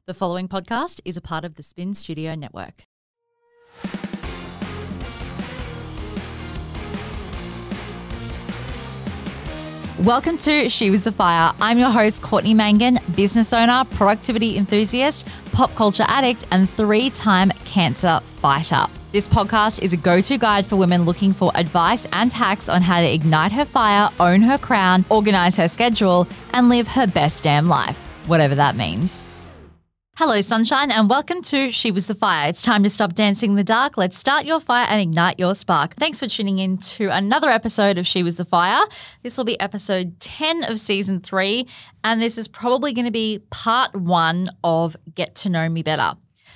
The following podcast is a part of the Spin Studio Network. Welcome to She Was the Fire. I'm your host, Courtney Mangan, business owner, productivity enthusiast, pop culture addict, and 3-time cancer fighter. This podcast is a go-to guide for women looking for advice and hacks on how to ignite her fire, own her crown, organize her schedule, and live her best damn life, whatever that means. Hello, sunshine, and welcome to She Was the Fire. It's time to stop dancing in the dark. Let's start your fire and ignite your spark. Thanks for tuning in to another episode of She Was the Fire. This will be episode 10 of season 3, and this is probably going to be part 1 of Get to Know Me Better.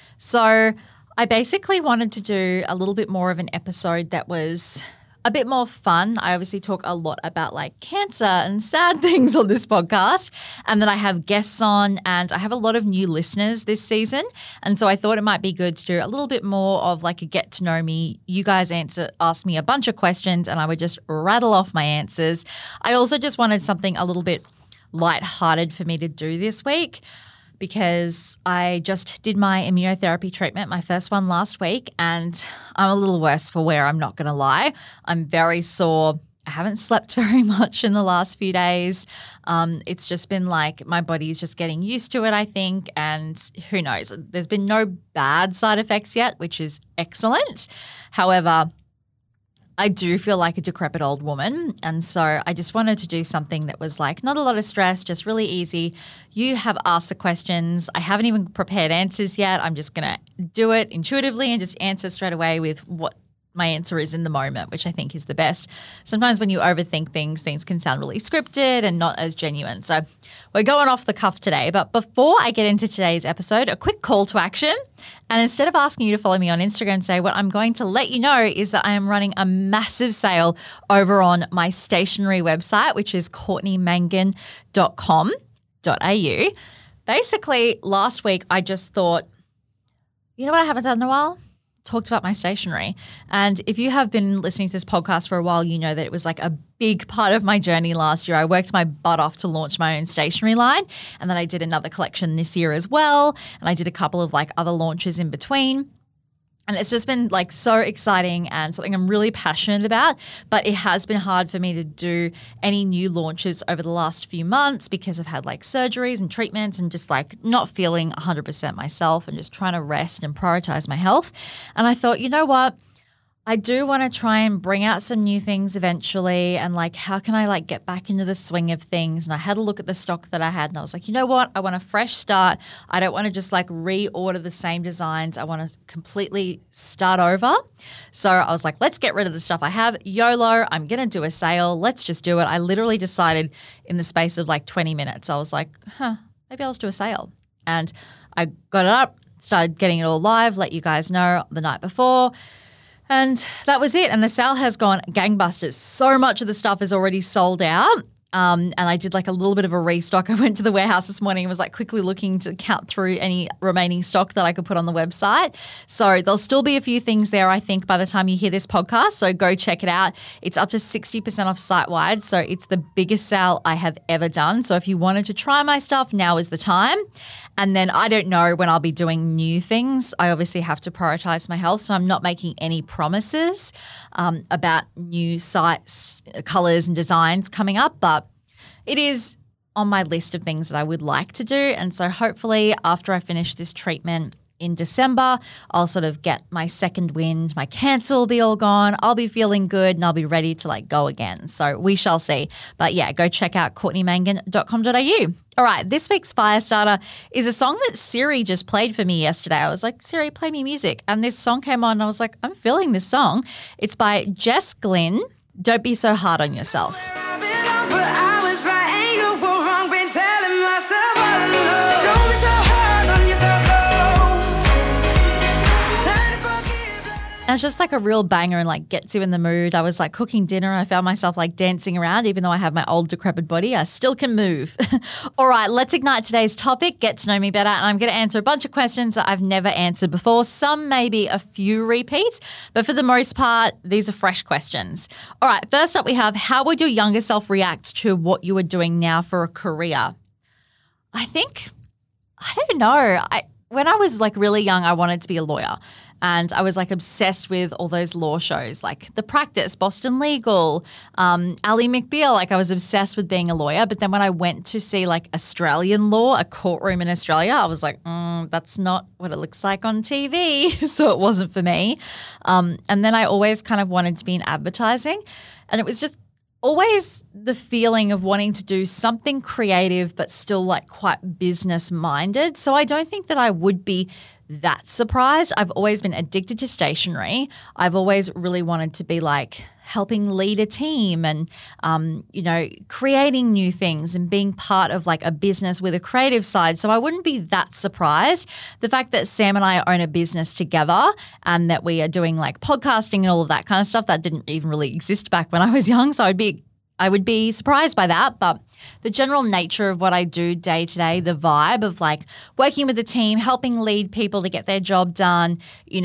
So I basically wanted to do a little bit more of an episode that was a bit more fun. I obviously talk a lot about like cancer and sad things on this podcast, and then I have guests on, and I have a lot of new listeners this season. And so I thought it might be good to do a little bit more of like a get to know me. You guys ask me a bunch of questions and I would just rattle off my answers. I also just wanted something a little bit lighthearted for me to do this week, because I just did my immunotherapy treatment, my first one last week, and I'm a little worse for wear, I'm not going to lie. I'm very sore. I haven't slept very much in the last few days. It's just been like my body's just getting used to it, I think, and who knows. There's been no bad side effects yet, which is excellent. However, I do feel like a decrepit old woman, and so I just wanted to do something that was like not a lot of stress, just really easy. You have asked the questions. I haven't even prepared answers yet. I'm just going to do it intuitively and just answer straight away with what my answer is in the moment, which I think is the best. Sometimes when you overthink things, things can sound really scripted and not as genuine. So we're going off the cuff today. But before I get into today's episode, a quick call to action. And instead of asking you to follow me on Instagram today, what I'm going to let you know is that I am running a massive sale over on my stationery website, which is courtneymangan.com.au. Basically, last week I just thought, you know what I haven't done in a while? Talked about my stationery. And if you have been listening to this podcast for a while, you know that it was like a big part of my journey last year. I worked my butt off to launch my own stationery line, and then I did another collection this year as well, and I did a couple of like other launches in between. And it's just been like so exciting and something I'm really passionate about, but it has been hard for me to do any new launches over the last few months because I've had like surgeries and treatments and just like not feeling 100% myself and just trying to rest and prioritize my health. And I thought, you know what? I do want to try and bring out some new things eventually, and like how can I like get back into the swing of things? And I had a look at the stock that I had and I was like, you know what? I want a fresh start. I don't want to just like reorder the same designs. I want to completely start over. So I was like, let's get rid of the stuff I have. YOLO, I'm going to do a sale. Let's just do it. I literally decided in the space of like 20 minutes, I was like, maybe I'll just do a sale. And I got it up, started getting it all live, let you guys know the night before. And that was it. And the sale has gone gangbusters. So much of the stuff is already sold out. And I did like a little bit of a restock. I went to the warehouse this morning and was like quickly looking to count through any remaining stock that I could put on the website. So there'll still be a few things there, I think, by the time you hear this podcast. So go check it out. It's up to 60% off site-wide. So it's the biggest sale I have ever done. So if you wanted to try my stuff, now is the time. And then I don't know when I'll be doing new things. I obviously have to prioritize my health. So I'm not making any promises about new sites, colors and designs coming up, but it is on my list of things that I would like to do. And so hopefully after I finish this treatment in December, I'll sort of get my second wind, my cancer will be all gone, I'll be feeling good, and I'll be ready to like go again. So we shall see. But yeah, go check out courtneymangan.com.au. All right, this week's Firestarter is a song that Siri just played for me yesterday. I was like, Siri, play me music. And this song came on and I was like, I'm feeling this song. It's by Jess Glynn, Don't Be So Hard on Yourself. And it's just like a real banger and like gets you in the mood. I was like cooking dinner and I found myself like dancing around. Even though I have my old decrepit body, I still can move. All right, let's ignite today's topic, get to know me better. And I'm going to answer a bunch of questions that I've never answered before. Some maybe a few repeats, but for the most part, these are fresh questions. All right, first up we have, how would your younger self react to what you are doing now for a career? I think I don't know. When I was like really young, I wanted to be a lawyer. And I was like obsessed with all those law shows like The Practice, Boston Legal, Ally McBeal. Like I was obsessed with being a lawyer. But then when I went to see like Australian law, a courtroom in Australia, I was like, that's not what it looks like on TV. So it wasn't for me. And then I always kind of wanted to be in advertising. And it was just always the feeling of wanting to do something creative but still like quite business minded. So I don't think that I would be that surprised. I've always been addicted to stationery. I've always really wanted to be like helping lead a team and, creating new things and being part of like a business with a creative side. So I wouldn't be that surprised. The fact that Sam and I own a business together and that we are doing like podcasting and all of that kind of stuff that didn't even really exist back when I was young. So I would be surprised by that, but the general nature of what I do day to day, the vibe of like working with the team, helping lead people to get their job done,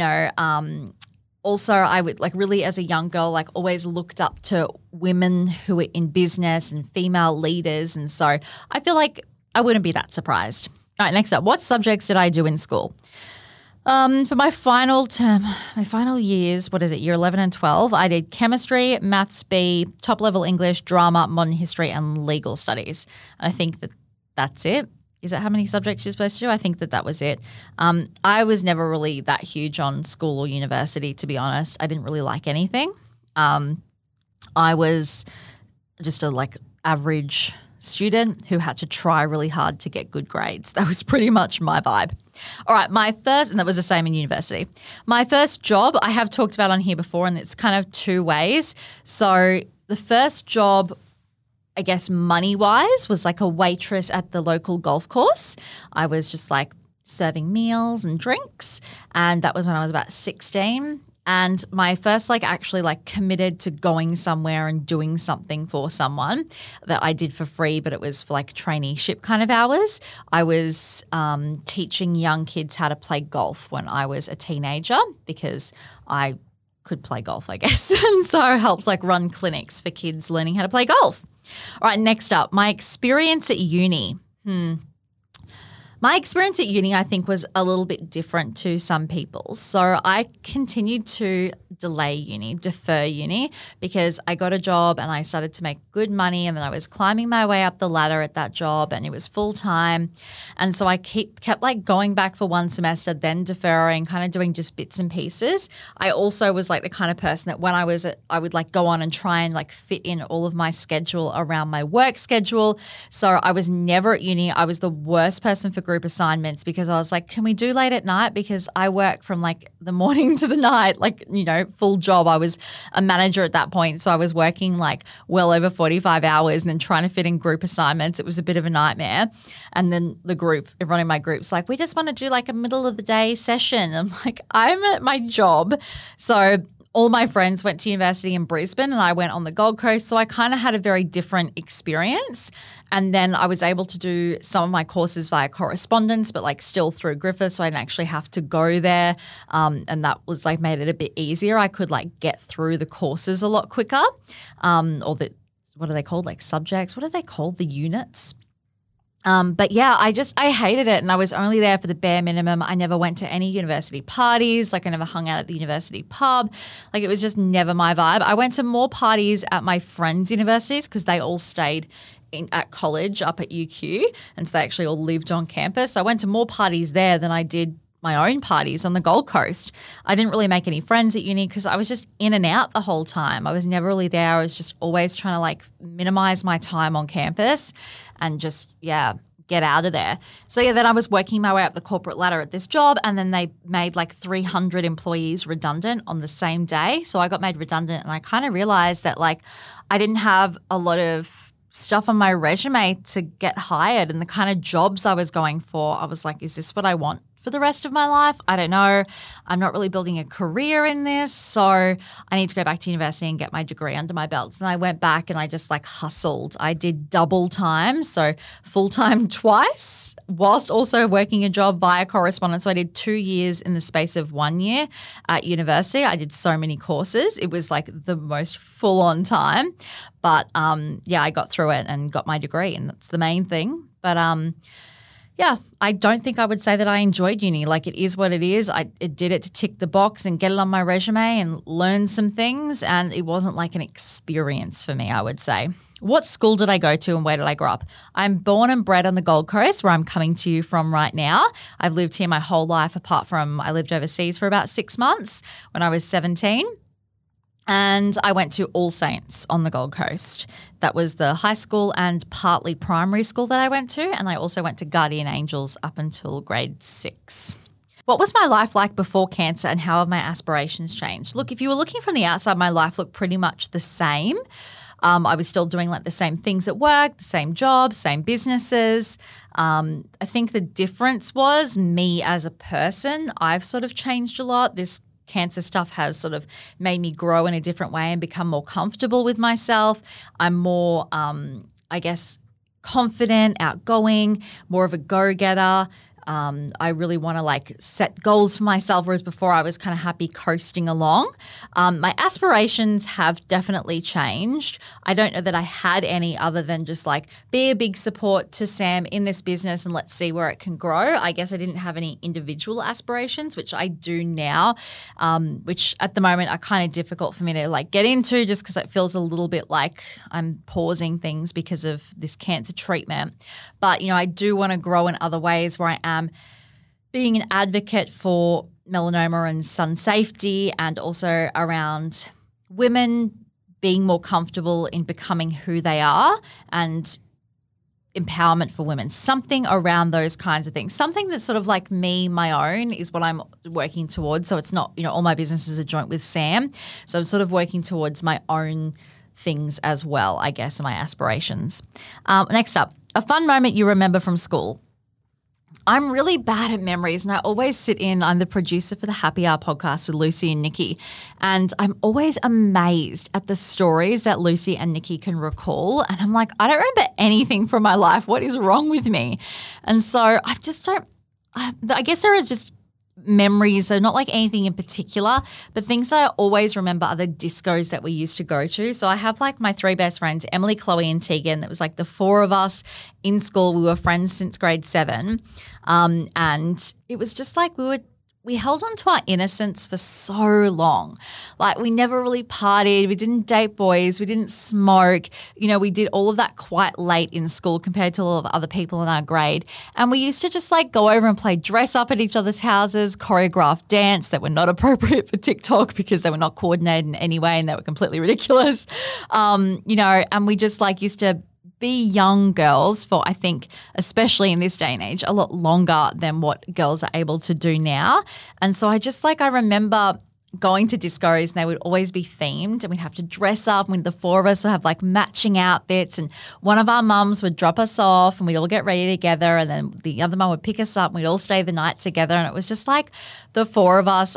also I would like really as a young girl, like always looked up to women who were in business and female leaders. And so I feel like I wouldn't be that surprised. All right, next up, what subjects did I do in school? For my final years, year 11 and 12, I did chemistry, maths B, top-level English, drama, modern history, and legal studies. And I think that's it. Is that how many subjects you're supposed to do? I think that was it. I was never really that huge on school or university, to be honest. I didn't really like anything. I was just a like average student who had to try really hard to get good grades. That was pretty much my vibe. All right, and that was the same in university. My first job I have talked about on here before, and it's kind of two ways. So the first job, I guess money-wise, was like a waitress at the local golf course. I was just like serving meals and drinks, and that was when I was about 16. And my first actually committed to going somewhere and doing something for someone that I did for free, but it was for like traineeship kind of hours. I was teaching young kids how to play golf when I was a teenager because I could play golf, I guess. And so I helped run clinics for kids learning how to play golf. All right, next up, my experience at uni. My experience at uni, I think, was a little bit different to some people. So I continued to defer uni because I got a job and I started to make good money, and then I was climbing my way up the ladder at that job and it was full time. And so I kept going back for one semester, then deferring, kind of doing just bits and pieces. I also was the kind of person that when I would go on and try and fit in all of my schedule around my work schedule. So I was never at uni. I was the worst person for group assignments because I was like, can we do late at night? Because I work from the morning to the night, full job. I was a manager at that point. So I was working well over 45 hours and then trying to fit in group assignments. It was a bit of a nightmare. And then everyone in my group's like, we just want to do a middle of the day session. I'm like, I'm at my job. So all my friends went to university in Brisbane and I went on the Gold Coast. So I kind of had a very different experience. And then I was able to do some of my courses via correspondence, but still through Griffith. So I didn't actually have to go there. And that was made it a bit easier. I could get through the courses a lot quicker. What are they called? Subjects. What are they called? The units. But yeah, I hated it, and I was only there for the bare minimum. I never went to any university parties. I never hung out at the university pub. It was just never my vibe. I went to more parties at my friends' universities because they all stayed at college up at UQ, and so they actually all lived on campus. I went to more parties there than I did my own parties on the Gold Coast. I didn't really make any friends at uni because I was just in and out the whole time. I was never really there. I was just always trying to minimize my time on campus and just, get out of there. So then I was working my way up the corporate ladder at this job, and then they made 300 employees redundant on the same day. So I got made redundant, and I kind of realized that I didn't have a lot of stuff on my resume to get hired, and the kind of jobs I was going for, I was like, is this what I want for the rest of my life? I don't know. I'm not really building a career in this, so I need to go back to university and get my degree under my belt. And I went back and I just hustled. I did double time, so full time twice, whilst also working a job via correspondence. So I did 2 years in the space of 1 year at university. I did so many courses. It was the most full on time, but I got through it and got my degree, and that's the main thing. But yeah, I don't think I would say that I enjoyed uni. Like, it is what it is. It did it to tick the box and get it on my resume and learn some things, and it wasn't like an experience for me, I would say. What school did I go to and where did I grow up? I'm born and bred on the Gold Coast, where I'm coming to you from right now. I've lived here my whole life, apart from I lived overseas for about 6 months when I was 17. And I went to All Saints on the Gold Coast. That was the high school and partly primary school that I went to. And I also went to Guardian Angels up until grade 6. What was my life like before cancer and how have my aspirations changed? Look, if you were looking from the outside, my life looked pretty much the same. I was still doing like the same things at work, the same jobs, same businesses. I think the difference was me as a person. I've sort of changed a lot. This cancer stuff has sort of made me grow in a different way and become more comfortable with myself. I'm more, I guess, confident, outgoing, more of a go-getter. I really want to like set goals for myself, whereas before I was kind of happy coasting along. My aspirations have definitely changed. I don't know that I had any other than just like be a big support to Sam in this business and let's see where it can grow. I guess I didn't have any individual aspirations, which I do now, which at the moment are kind of difficult for me to like get into just because it feels a little bit like I'm pausing things because of this cancer treatment. But, I do want to grow in other ways where I am being an advocate for melanoma and sun safety and also around women being more comfortable in becoming who they are and empowerment for women, something around those kinds of things. Something that's sort of like me, my own, is what I'm working towards. So it's not, all my businesses are joint with Sam. So I'm sort of working towards my own things as well, I guess, my aspirations. Next up, a fun moment you remember from school. I'm really bad at memories and I always sit in. I'm the producer for the Happy Hour podcast with Lucy and Nikki, and I'm always amazed at the stories that Lucy and Nikki can recall. And I'm like, I don't remember anything from my life. What is wrong with me? And so I just don't – I guess there is just memories, so not like anything in particular, but things I always remember are the discos that we used to go to. So I have like my 3 best friends, Emily, Chloe and Tegan. That was like the 4 of us in school. We were friends since grade 7. And it was just like we held on to our innocence for so long. Like we never really partied. We didn't date boys. We didn't smoke. We did all of that quite late in school compared to a lot of other people in our grade. And we used to just like go over and play dress up at each other's houses, choreograph dance that were not appropriate for TikTok because they were not coordinated in any way and they were completely ridiculous. And we just like used to be young girls for, I think, especially in this day and age, a lot longer than what girls are able to do now. And so I remember going to discos and they would always be themed and we'd have to dress up and the 4 of us would have like matching outfits and one of our mums would drop us off and we'd all get ready together and then the other mum would pick us up and we'd all stay the night together. And it was just like the 4 of us,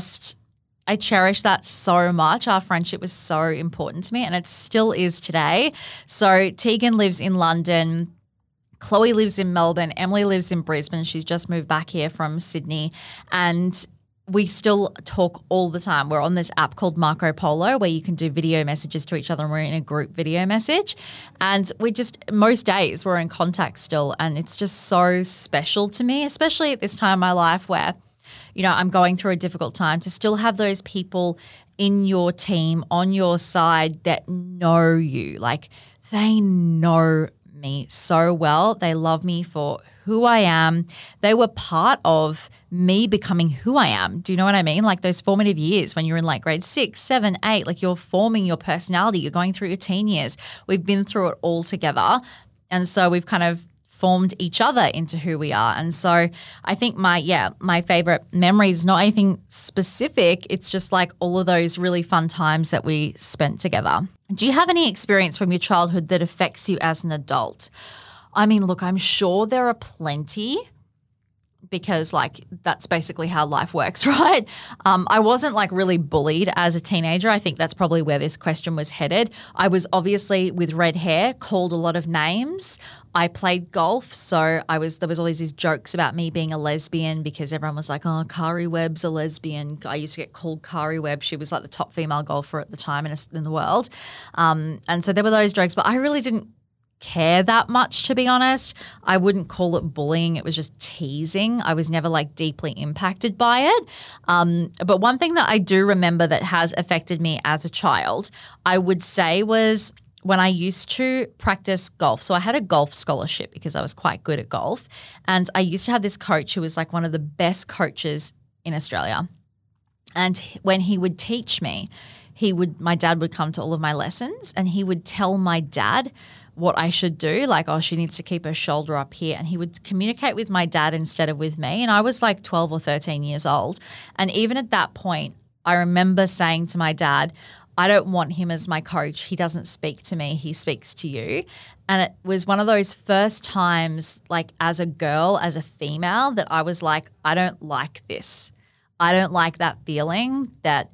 I cherish that so much. Our friendship was so important to me and it still is today. So Tegan lives in London. Chloe lives in Melbourne. Emily lives in Brisbane. She's just moved back here from Sydney. And we still talk all the time. We're on this app called Marco Polo where you can do video messages to each other and we're in a group video message. And most days we're in contact still. And it's just so special to me, especially at this time in my life where I'm going through a difficult time, to still have those people in your team, on your side that know you. Like they know me so well. They love me for who I am. They were part of me becoming who I am. Do you know what I mean? Like those formative years when you're in like grade 6, 7, 8, like you're forming your personality. You're going through your teen years. We've been through it all together. And so we've kind of formed each other into who we are. And so I think my favorite memory is not anything specific. It's just like all of those really fun times that we spent together. Do you have any experience from your childhood that affects you as an adult? I mean, look, I'm sure there are plenty because like that's basically how life works, right? I wasn't like really bullied as a teenager. I think that's probably where this question was headed. I was obviously with red hair, called a lot of names. I played golf, so there was always these jokes about me being a lesbian because everyone was like, oh, Kari Webb's a lesbian. I used to get called Kari Webb. She was like the top female golfer at the time in the world. And so there were those jokes, but I really didn't care that much, to be honest. I wouldn't call it bullying. It was just teasing. I was never like deeply impacted by it. But one thing that I do remember that has affected me as a child, I would say, was when I used to practice golf. So I had a golf scholarship because I was quite good at golf. And I used to have this coach who was like one of the best coaches in Australia. And when he would teach me, my dad would come to all of my lessons and he would tell my dad what I should do, like, oh, she needs to keep her shoulder up here. And he would communicate with my dad instead of with me. And I was like 12 or 13 years old. And even at that point, I remember saying to my dad, I don't want him as my coach. He doesn't speak to me. He speaks to you. And it was one of those first times, like as a girl, as a female, that I was like, I don't like this. I don't like that feeling that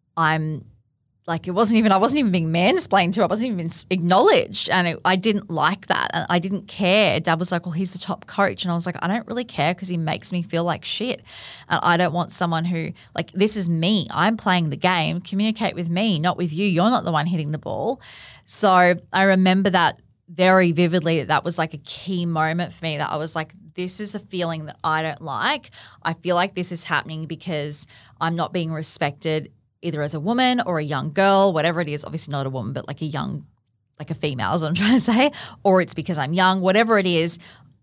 I'm like, I wasn't even being mansplained to. I wasn't even acknowledged. And I didn't like that. And I didn't care. Dad was like, well, he's the top coach. And I was like, I don't really care because he makes me feel like shit. And I don't want someone who, like, this is me. I'm playing the game. Communicate with me, not with you. You're not the one hitting the ball. So I remember that very vividly. That was like a key moment for me that I was like, this is a feeling that I don't like. I feel like this is happening because I'm not being respected either as a woman or a young girl, whatever it is, obviously not a woman, but like a female is what I'm trying to say, or it's because I'm young, whatever it is,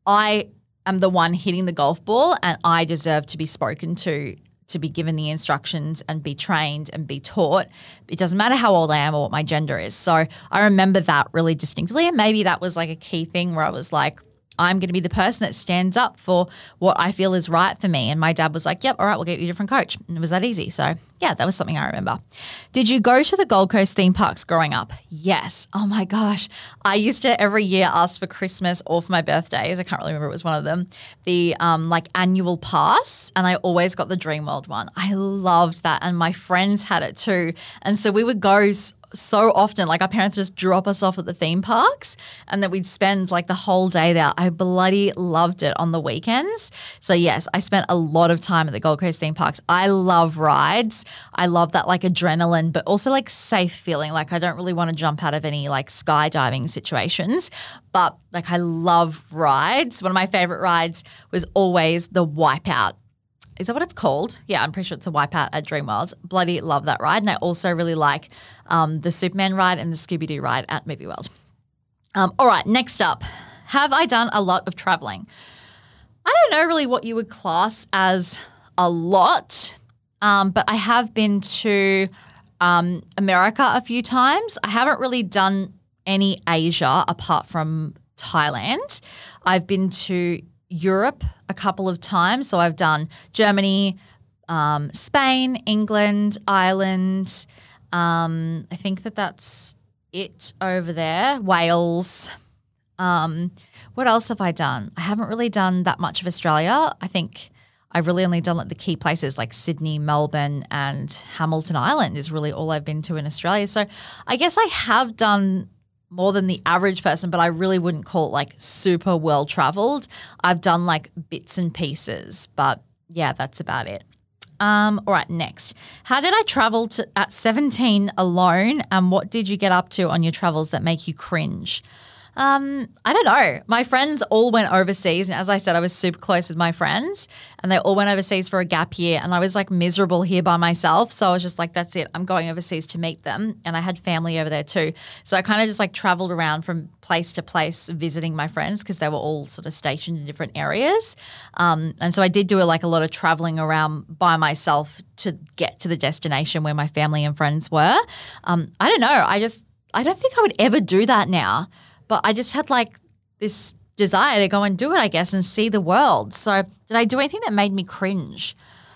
I am the one hitting the golf ball and I deserve to be spoken to be given the instructions and be trained and be taught. It doesn't matter how old I am or what my gender is. So I remember that really distinctly, and maybe that was like a key thing where I was like, I'm going to be the person that stands up for what I feel is right for me. And my dad was like, yep, all right, we'll get you a different coach. And it was that easy. So yeah, that was something I remember. Did you go to the Gold Coast theme parks growing up? Yes. Oh my gosh. I used to every year ask for Christmas or for my birthdays. I can't really remember. It was one of them. The like annual pass. And I always got the Dreamworld one. I loved that. And my friends had it too. And so we would go so often, like our parents just drop us off at the theme parks and then we'd spend like the whole day there. I bloody loved it on the weekends. So yes, I spent a lot of time at the Gold Coast theme parks. I love rides. I love that like adrenaline, but also like safe feeling. Like I don't really want to jump out of any like skydiving situations, but like I love rides. One of my favorite rides was always the Wipeout. Is that what it's called? Yeah, I'm pretty sure it's a Wipeout at Dreamworld. Bloody love that ride. And I also really like the Superman ride and the Scooby-Doo ride at Movie World. All right, next up. Have I done a lot of traveling? I don't know really what you would class as a lot, but I have been to America a few times. I haven't really done any Asia apart from Thailand. I've been to Europe a couple of times. So I've done Germany, Spain, England, Ireland. I think that's it over there. Wales. What else have I done? I haven't really done that much of Australia. I think I've really only done like the key places like Sydney, Melbourne and Hamilton Island is really all I've been to in Australia. So I guess I have done more than the average person, but I really wouldn't call it like super well traveled. I've done like bits and pieces, but yeah, that's about it. All right, next. How did I travel at 17 alone, and what did you get up to on your travels that make you cringe? I don't know. My friends all went overseas, and as I said, I was super close with my friends, and they all went overseas for a gap year, and I was like miserable here by myself. So I was just like, that's it. I'm going overseas to meet them, and I had family over there too. So I kind of just like traveled around from place to place visiting my friends because they were all sort of stationed in different areas. And so I did do a lot of traveling around by myself to get to the destination where my family and friends were. I don't know. I don't think I would ever do that now. But I just had like this desire to go and do it, I guess, and see the world. So did I do anything that made me cringe?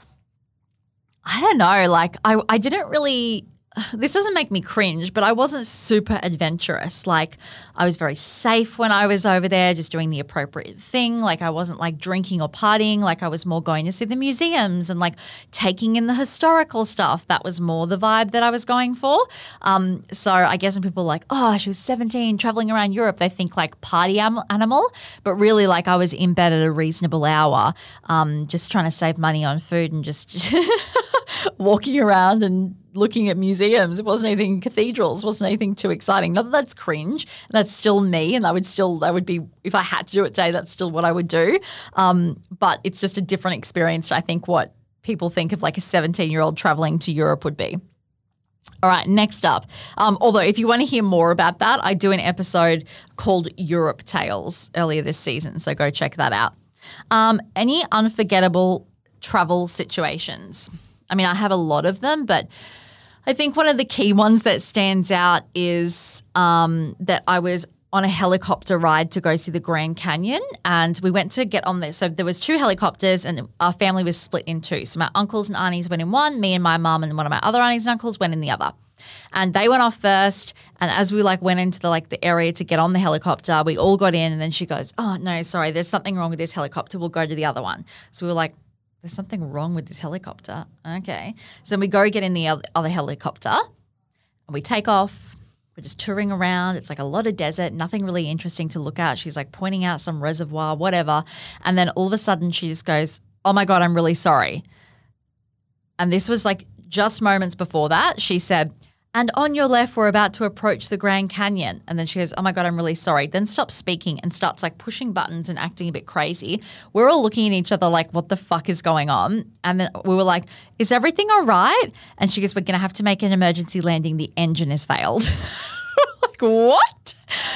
I don't know. Like I didn't really – this doesn't make me cringe, but I wasn't super adventurous. Like I was very safe when I was over there, just doing the appropriate thing. Like I wasn't like drinking or partying. Like I was more going to see the museums and like taking in the historical stuff. That was more the vibe that I was going for. So I guess when people are like, oh, she was 17 traveling around Europe, they think like party animal. But really like I was in bed at a reasonable hour, just trying to save money on food and just walking around and looking at museums. It wasn't anything cathedrals. It wasn't anything too exciting. Not that that's cringe. That's still me, and that would be, if I had to do it today, that's still what I would do. But it's just a different experience to, I think, what people think of like a 17-year-old traveling to Europe would be. All right, next up. Although if you want to hear more about that, I do an episode called Europe Tales earlier this season, so go check that out. Any unforgettable travel situations? I mean, I have a lot of them, but I think one of the key ones that stands out is that I was on a helicopter ride to go see the Grand Canyon, and we went to get on there. So there was 2 helicopters, and our family was split in 2. So my uncles and aunties went in one, me and my mum and one of my other aunties and uncles went in the other. And they went off first, and as we went into the area to get on the helicopter, we all got in, and then she goes, "Oh no, sorry, there's something wrong with this helicopter. We'll go to the other one." So we were like, "There's something wrong with this helicopter." Okay. So we go get in the other helicopter, and we take off. We're just touring around. It's like a lot of desert, nothing really interesting to look at. She's like pointing out some reservoir, whatever. And then all of a sudden she just goes, "Oh my God, I'm really sorry." And this was like just moments before that. She said, "And on your left, we're about to approach the Grand Canyon." And then she goes, "Oh my God, I'm really sorry." Then stops speaking and starts like pushing buttons and acting a bit crazy. We're all looking at each other like, what the fuck is going on? And then we were like, "Is everything all right?" And she goes, "We're going to have to make an emergency landing. The engine has failed." Like, what?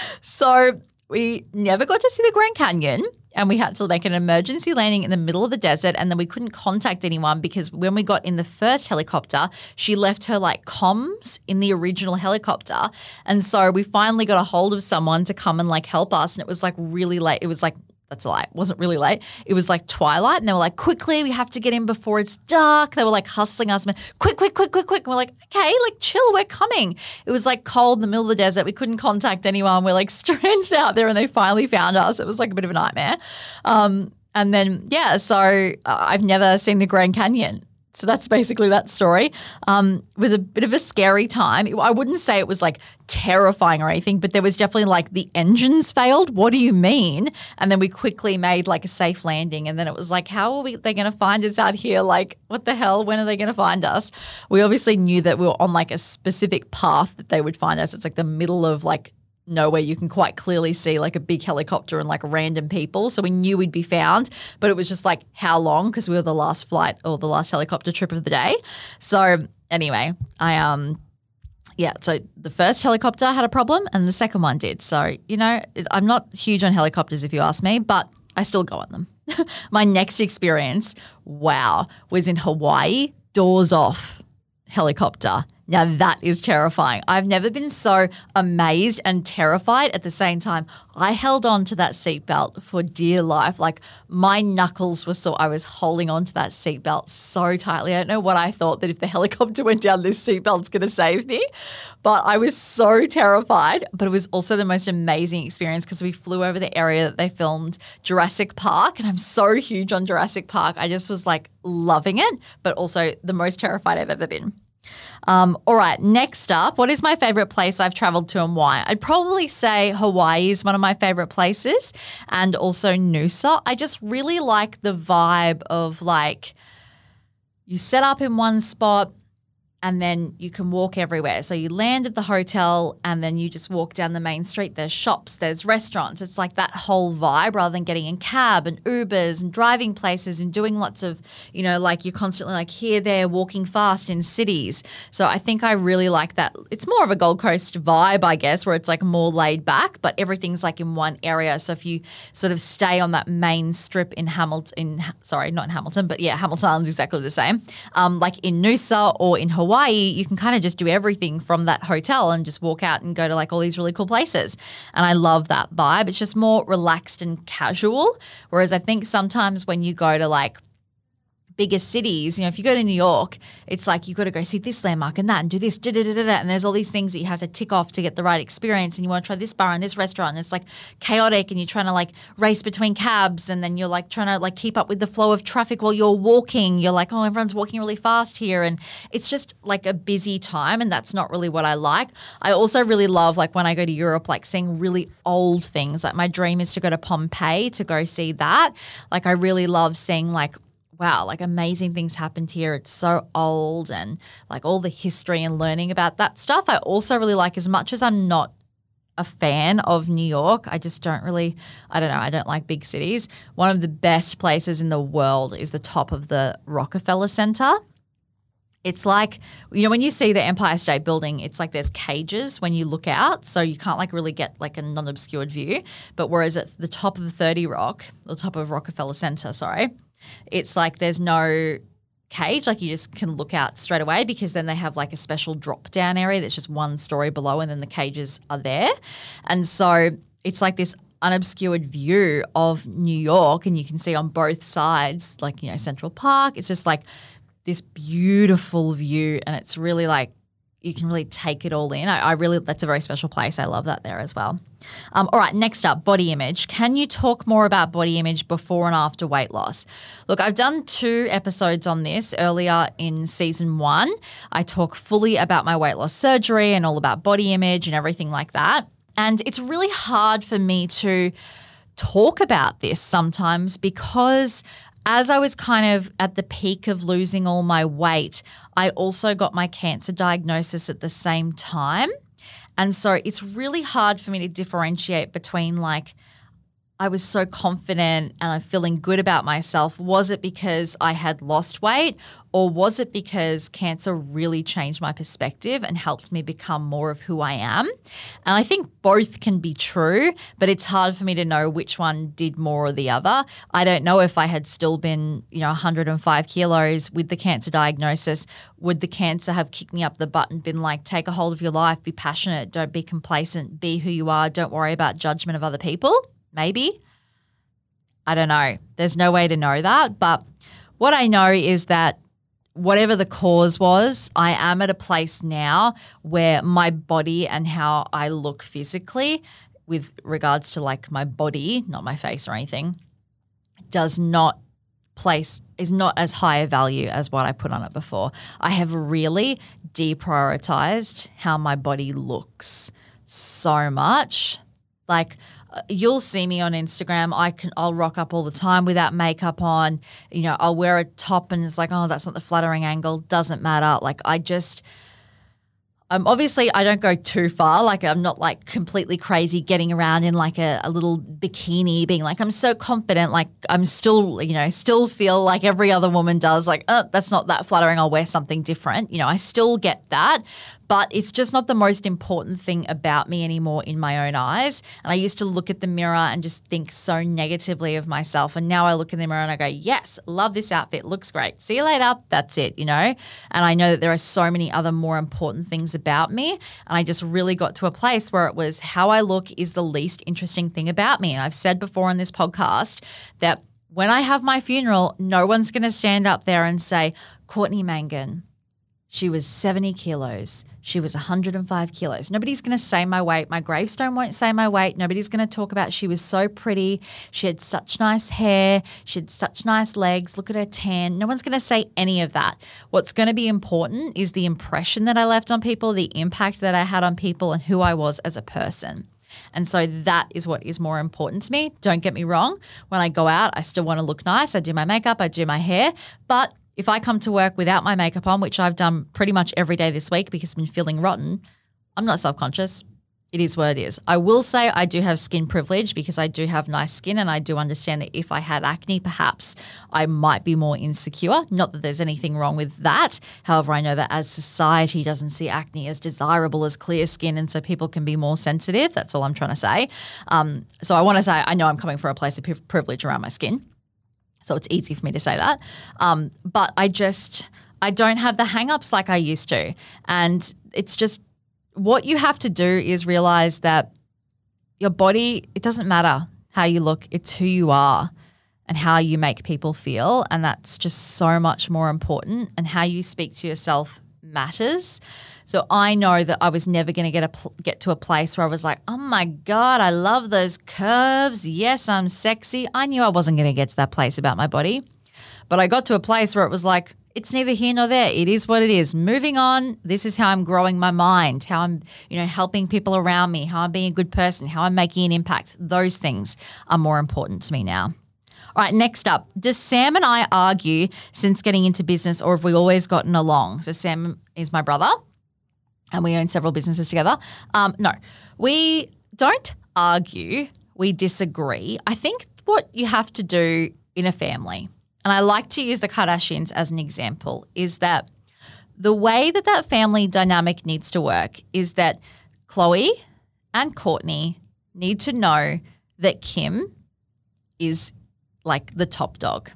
So we never got to see the Grand Canyon, and we had to make an emergency landing in the middle of the desert, and then we couldn't contact anyone because when we got in the first helicopter, she left her like comms in the original helicopter. And so we finally got a hold of someone to come and like help us, and it was like really late. It was like, that's a lie. It wasn't really late. It was like twilight, and they were like, "Quickly, we have to get in before it's dark." They were like hustling us, quick. And we're like, "Okay, like chill, we're coming." It was like cold in the middle of the desert. We couldn't contact anyone. We're like stranded out there, and they finally found us. It was like a bit of a nightmare. And then, so I've never seen the Grand Canyon. So that's basically that story. It was a bit of a scary time. I wouldn't say it was like terrifying or anything, but there was definitely like the engines failed. What do you mean? And then we quickly made like a safe landing. And then it was like, how are they going to find us out here? Like, what the hell? When are they going to find us? We obviously knew that we were on like a specific path that they would find us. It's like the middle of like nowhere. You can quite clearly see like a big helicopter and like random people. So we knew we'd be found, but it was just like how long, because we were the last flight or the last helicopter trip of the day. So anyway, so the first helicopter had a problem and the second one did. So, I'm not huge on helicopters if you ask me, but I still go on them. My next experience, was in Hawaii, doors off helicopter. Now that is terrifying. I've never been so amazed and terrified at the same time. I held on to that seatbelt for dear life. Like my knuckles were I was holding on to that seatbelt so tightly. I don't know what I thought, that if the helicopter went down, this seatbelt's going to save me. But I was so terrified. But it was also the most amazing experience because we flew over the area that they filmed Jurassic Park, and I'm so huge on Jurassic Park. I just was like loving it, but also the most terrified I've ever been. All right, next up, what is my favorite place I've traveled to and why? I'd probably say Hawaii is one of my favorite places, and also Noosa. I just really like the vibe of like you set up in one spot and then you can walk everywhere. So you land at the hotel and then you just walk down the main street. There's shops, there's restaurants. It's like that whole vibe rather than getting in cab and Ubers and driving places and doing lots of, like you're constantly like here, there, walking fast in cities. So I think I really like that. It's more of a Gold Coast vibe, I guess, where it's like more laid back, but everything's like in one area. So if you sort of stay on that main strip in Hamilton, not in Hamilton, but yeah, Hamilton Island's exactly the same. Like in Noosa or in Hawaii, you can kind of just do everything from that hotel and just walk out and go to like all these really cool places. And I love that vibe. It's just more relaxed and casual. Whereas I think sometimes when you go to like bigger cities, if you go to New York, it's like you've got to go see this landmark and that and do this, and there's all these things that you have to tick off to get the right experience, and you want to try this bar and this restaurant, and it's like chaotic, and you're trying to like race between cabs, and then you're like trying to like keep up with the flow of traffic while you're walking. You're like, oh, everyone's walking really fast here, and it's just like a busy time, and that's not really what I like. I also really love like when I go to Europe, like seeing really old things. Like my dream is to go to Pompeii to go see that. Like I really love seeing like wow, like amazing things happened here. It's so old and like all the history and learning about that stuff. I also really like, as much as I'm not a fan of New York, I just don't really, I don't know, I don't like big cities. One of the best places in the world is the top of the Rockefeller Center. It's like, when you see the Empire State Building, it's like there's cages when you look out, so you can't like really get like a non-obscured view. But whereas at the top of 30 Rock, the top of Rockefeller Center, it's like there's no cage, like you just can look out straight away, because then they have like a special drop down area that's just one story below and then the cages are there. And so it's like this unobscured view of New York, and you can see on both sides, like, Central Park. It's just like this beautiful view, and it's really like you can really take it all in. I really, that's a very special place. I love that there as well. All right, next up, body image. Can you talk more about body image before and after weight loss? Look, I've done 2 episodes on this earlier in season 1. I talk fully about my weight loss surgery and all about body image and everything like that. And it's really hard for me to talk about this sometimes, because as I was kind of at the peak of losing all my weight, I also got my cancer diagnosis at the same time. And so it's really hard for me to differentiate between like, I was so confident and I'm feeling good about myself. Was it because I had lost weight, or was it because cancer really changed my perspective and helped me become more of who I am? And I think both can be true, but it's hard for me to know which one did more or the other. I don't know if I had still been, 105 kilos with the cancer diagnosis, would the cancer have kicked me up the butt and been like, take a hold of your life, be passionate, don't be complacent, be who you are, don't worry about judgment of other people? Maybe. I don't know. There's no way to know that. But what I know is that whatever the cause was, I am at a place now where my body and how I look physically, with regards to like my body, not my face or anything, is not as high a value as what I put on it before. I have really deprioritized how my body looks so much. Like, you'll see me on Instagram. I'll rock up all the time without makeup on. I'll wear a top and it's like, oh, that's not the flattering angle. Doesn't matter. Like, obviously I don't go too far. Like, I'm not like completely crazy getting around in like a little bikini being like, I'm so confident. Like, I'm still, still feel like every other woman does. Like, oh, that's not that flattering. I'll wear something different. I still get that. But it's just not the most important thing about me anymore in my own eyes. And I used to look at the mirror and just think so negatively of myself. And now I look in the mirror and I go, yes, love this outfit. Looks great. See you later. That's it, And I know that there are so many other more important things about me. And I just really got to a place where it was how I look is the least interesting thing about me. And I've said before on this podcast that when I have my funeral, no one's going to stand up there and say, Courtney Mangan, she was 70 kilos. She was 105 kilos. Nobody's going to say my weight. My gravestone won't say my weight. Nobody's going to talk about she was so pretty. She had such nice hair. She had such nice legs. Look at her tan. No one's going to say any of that. What's going to be important is the impression that I left on people, the impact that I had on people, and who I was as a person. And so that is what is more important to me. Don't get me wrong. When I go out, I still want to look nice. I do my makeup. I do my hair. But if I come to work without my makeup on, which I've done pretty much every day this week because I've been feeling rotten, I'm not self-conscious. It is what it is. I will say I do have skin privilege because I do have nice skin, and I do understand that if I had acne, perhaps I might be more insecure. Not that there's anything wrong with that. However, I know that as society doesn't see acne as desirable as clear skin, and so people can be more sensitive. That's all I'm trying to say. So I want to say I know I'm coming from a place of privilege around my skin. So it's easy for me to say that. But I don't have the hang-ups like I used to. And it's just what you have to do is realize that your body, it doesn't matter how you look. It's who you are and how you make people feel. And that's just so much more important. And how you speak to yourself matters. So I know that I was never going to get to a place where I was like, oh my God, I love those curves. Yes, I'm sexy. I knew I wasn't going to get to that place about my body. But I got to a place where it was like, it's neither here nor there. It is what it is. Moving on, this is how I'm growing my mind, how I'm, helping people around me, how I'm being a good person, how I'm making an impact. Those things are more important to me now. All right, next up. Does Sam and I argue since getting into business, or have we always gotten along? So Sam is my brother and we own several businesses together. No, we don't argue. We disagree. I think what you have to do in a family, and I like to use the Kardashians as an example, is that the way that that family dynamic needs to work is that Khloe and Kourtney need to know that Kim is like the top dog.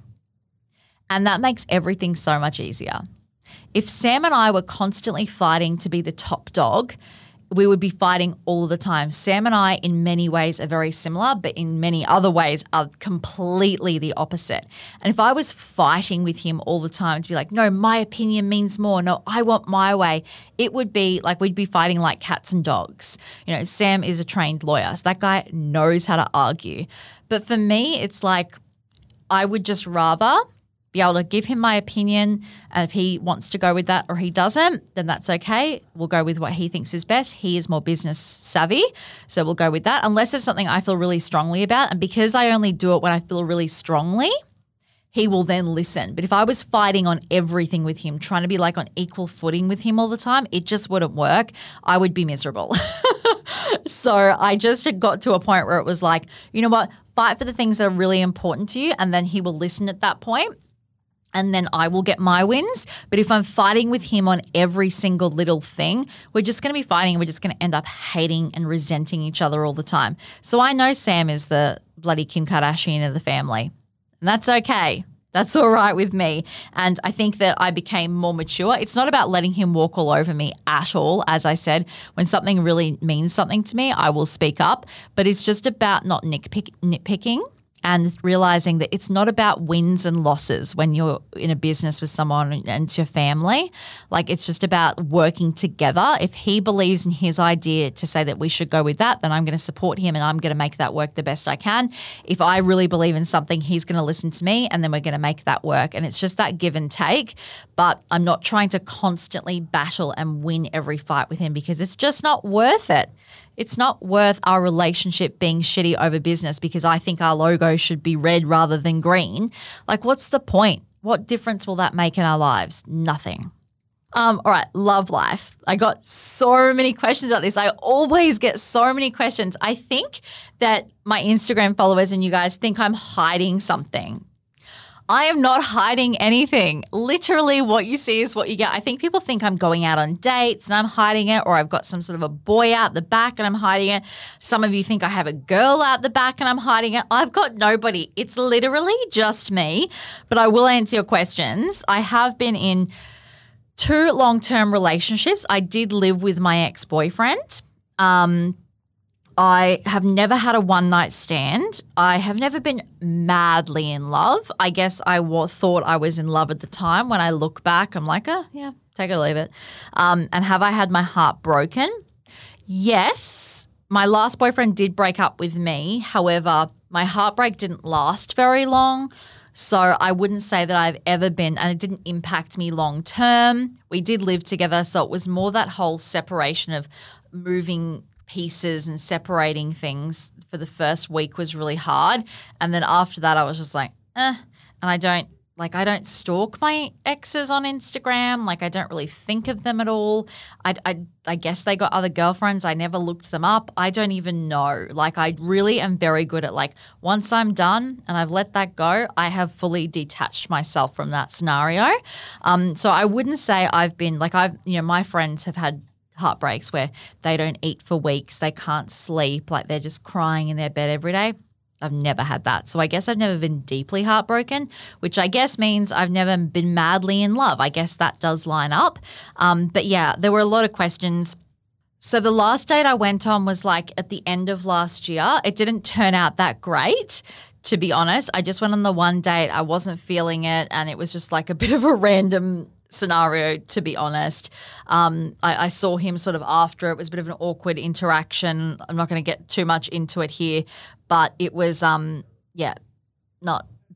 And that makes everything so much easier. If Sam and I were constantly fighting to be the top dog, we would be fighting all the time. Sam and I, in many ways, are very similar, but in many other ways are completely the opposite. And if I was fighting with him all the time to be like, no, my opinion means more. No, I want my way. It would be like we'd be fighting like cats and dogs. You know, Sam is a trained lawyer, so that guy knows how to argue. But for me, it's like I would just rather be able to give him my opinion, and if he wants to go with that or he doesn't, then that's okay. We'll go with what he thinks is best. He is more business savvy, so we'll go with that, unless it's something I feel really strongly about. And because I only do it when I feel really strongly, he will then listen. But if I was fighting on everything with him, trying to be like on equal footing with him all the time, it just wouldn't work. I would be miserable. So I just had got to a point where it was like, you know what, fight for the things that are really important to you, and then he will listen at that point. And then I will get my wins. But if I'm fighting with him on every single little thing, we're just going to be fighting and we're just going to end up hating and resenting each other all the time. So I know Sam is the bloody Kim Kardashian of the family. And that's okay. That's all right with me. And I think that I became more mature. It's not about letting him walk all over me at all. As I said, when something really means something to me, I will speak up. But it's just about not nitpicking. And realizing that it's not about wins and losses when you're in a business with someone and it's your family. Like, it's just about working together. If he believes in his idea to say that we should go with that, then I'm going to support him and I'm going to make that work the best I can. If I really believe in something, he's going to listen to me and then we're going to make that work. And it's just that give and take. But I'm not trying to constantly battle and win every fight with him because it's just not worth it. It's not worth our relationship being shitty over business because I think our logo should be red rather than green. Like, what's the point? What difference will that make in our lives? Nothing. All right, love life. I got so many questions about this. I always get so many questions. I think that my Instagram followers and you guys think I'm hiding something. I am not hiding anything. Literally what you see is what you get. I think people think I'm going out on dates and I'm hiding it, or I've got some sort of a boy out the back and I'm hiding it. Some of you think I have a girl out the back and I'm hiding it. I've got nobody. It's literally just me. But I will answer your questions. I have been in 2 long-term relationships. I did live with my ex-boyfriend. I have never had a one-night stand. I have never been madly in love. I guess I thought I was in love at the time. When I look back, I'm like, oh, yeah, take it or leave it. And have I had my heart broken? Yes. My last boyfriend did break up with me. However, my heartbreak didn't last very long. So I wouldn't say that I've ever been, and it didn't impact me long term. We did live together, so it was more that whole separation of moving pieces and separating things for the first week was really hard. And then after that, I was just like, And I don't stalk my exes on Instagram. Like, I don't really think of them at all. I guess they got other girlfriends. I never looked them up. I don't even know. Like, I really am very good at, like, once I'm done and I've let that go, I have fully detached myself from that scenario. So I wouldn't say I've been like, my friends have had heartbreaks where they don't eat for weeks, they can't sleep, like they're just crying in their bed every day. I've never had that. So I guess I've never been deeply heartbroken, which I guess means I've never been madly in love. I guess that does line up. But yeah, there were a lot of questions. So the last date I went on was like at the end of last year. It didn't turn out that great, to be honest. I just went on the one date. I wasn't feeling it, and it was just like a bit of a random scenario, to be honest. I saw him sort of after. It was a bit of an awkward interaction. I'm not going to get too much into it here, but it was, not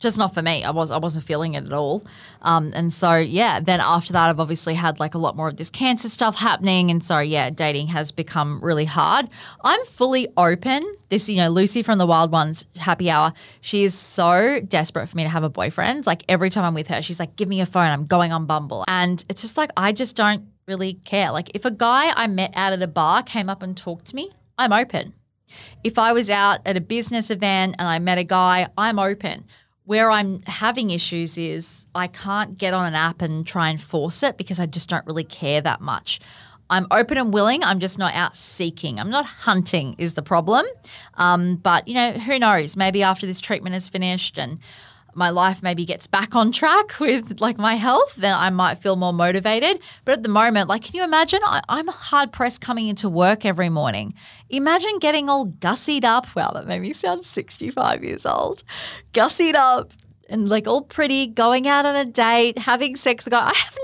just not for me. I wasn't feeling it at all. And so, yeah, then after that, I've obviously had like a lot more of this cancer stuff happening. And so, yeah, dating has become really hard. I'm fully open. This, Lucy from the Wild Ones Happy Hour, she is so desperate for me to have a boyfriend. Like every time I'm with her, she's like, give me your phone. I'm going on Bumble. And it's just like, I just don't really care. Like if a guy I met out at a bar came up and talked to me, I'm open. If I was out at a business event and I met a guy, I'm open. Where I'm having issues is I can't get on an app and try and force it because I just don't really care that much. I'm open and willing. I'm just not out seeking. I'm not hunting is the problem. But, who knows? Maybe after this treatment is finished and my life maybe gets back on track with like my health, then I might feel more motivated. But at the moment, like, can you imagine? I'm hard pressed coming into work every morning. Imagine getting all gussied up. Wow, that made me sound 65 years old. Gussied up and like all pretty, going out on a date, having sex. I have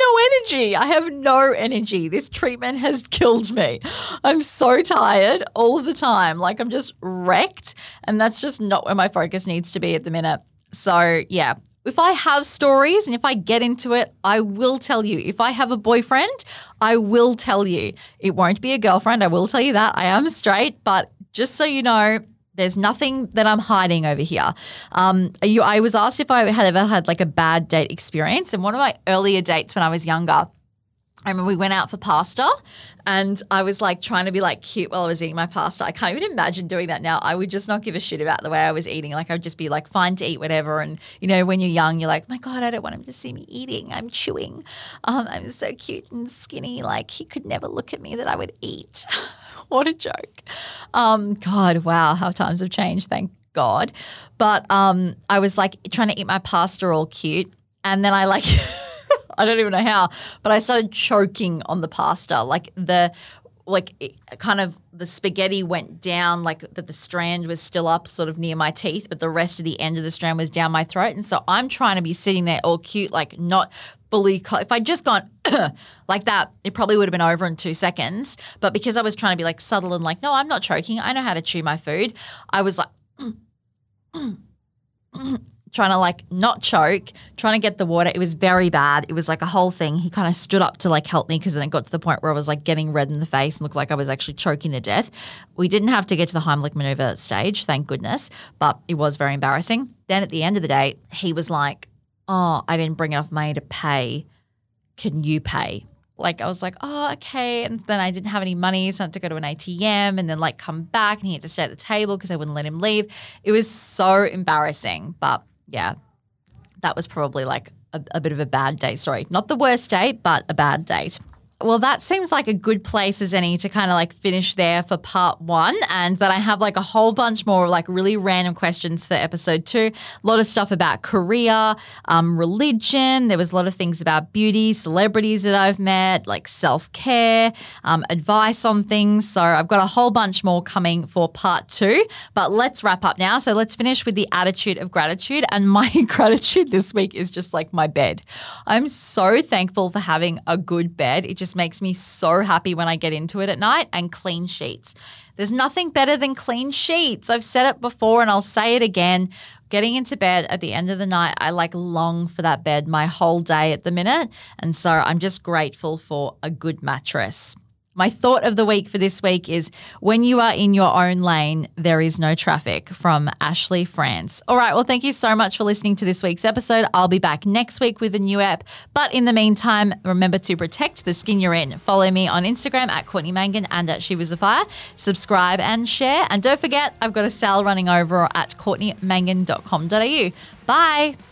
no energy. This treatment has killed me. I'm so tired all of the time. Like I'm just wrecked. And that's just not where my focus needs to be at the minute. So, yeah, if I have stories and if I get into it, I will tell you. If I have a boyfriend, I will tell you. It won't be a girlfriend. I will tell you that. I am straight, but just so you know, there's nothing that I'm hiding over here. I was asked if I had ever had like a bad date experience. And one of my earlier dates when I was younger, I remember we went out for pasta and I was like trying to be like cute while I was eating my pasta. I can't even imagine doing that now. I would just not give a shit about the way I was eating. Like I would just be like fine to eat whatever. And, when you're young, you're like, my God, I don't want him to see me eating. I'm chewing. I'm so cute and skinny. Like he could never look at me that I would eat. What a joke. God, wow, how times have changed. Thank God. But I was like trying to eat my pasta all cute. And then I like – I don't even know how, but I started choking on the pasta. The spaghetti went down, but the strand was still up sort of near my teeth, but the rest of the end of the strand was down my throat. And so I'm trying to be sitting there all cute, like not fully if I'd just gone like that, it probably would have been over in 2 seconds. But because I was trying to be like subtle and like, no, I'm not choking. I know how to chew my food. I was like trying to like not choke, trying to get the water. It was very bad. It was like a whole thing. He kind of stood up to like help me because then it got to the point where I was like getting red in the face and looked like I was actually choking to death. We didn't have to get to the Heimlich maneuver stage, thank goodness, but it was very embarrassing. Then at the end of the day, he was like, oh, I didn't bring enough money to pay. Can you pay? Like I was like, oh, okay. And then I didn't have any money, so I had to go to an ATM and then like come back and he had to stay at the table because I wouldn't let him leave. It was so embarrassing, but yeah, that was probably like a bit of a bad date. Sorry, not the worst date, but a bad date. Well, that seems like a good place as any to kind of like finish there for part 1. And then I have like a whole bunch more like really random questions for episode 2. A lot of stuff about career, religion. There was a lot of things about beauty, celebrities that I've met, like self-care, advice on things. So I've got a whole bunch more coming for part 2. But let's wrap up now. So let's finish with the attitude of gratitude. And my gratitude this week is just like my bed. I'm so thankful for having a good bed. It just makes me so happy when I get into it at night, and clean sheets. There's nothing better than clean sheets. I've said it before and I'll say it again. Getting into bed at the end of the night, I like long for that bed my whole day at the minute. And so I'm just grateful for a good mattress. My thought of the week for this week is when you are in your own lane, there is no traffic, from Ashley France. All right. Well, thank you so much for listening to this week's episode. I'll be back next week with a new app. But in the meantime, remember to protect the skin you're in. Follow me on Instagram at Courtney Mangan and at She Was a Fire. Subscribe and share. And don't forget, I've got a sale running over at courtneymangan.com.au. Bye.